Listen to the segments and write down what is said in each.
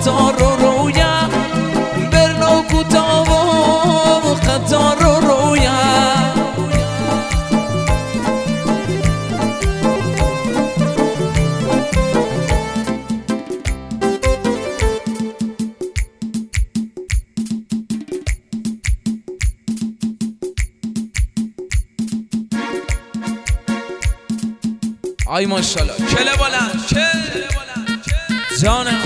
قطار رو رویم برنو کوتاه و قطار رو رویم آی ماشاءالله کله بلند جانم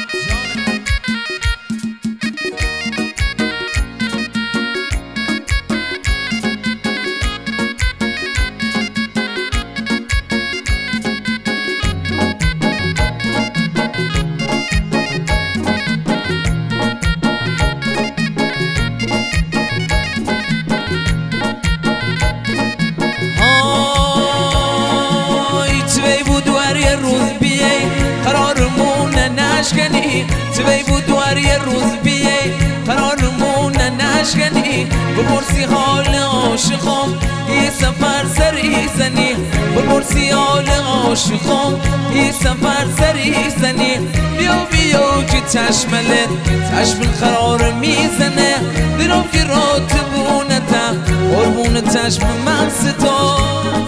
توی بود دوار یه روز بیه قرارمون نشکنی بپرسی حال عاشقم یه سفر سری زنی بپرسی حال عاشقم یه سفر سری زنی بیا که چشملت چشم قرار میزنه برام که راتبونتا قربون چشم من ستا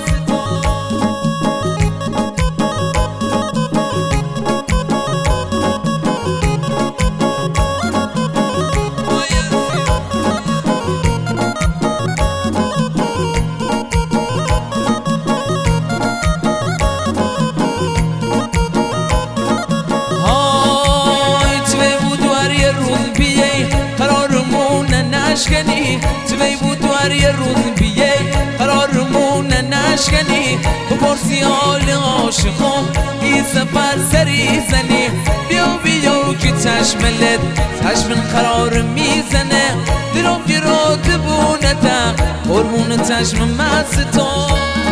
توی بود دوار یه روز بیه قرارمون نشکنی بپرسی حال عاشقم این سفر سری زنی بیا که چشملت چشم قرار میزنه درام که راتبونتا قربون چشم مست تو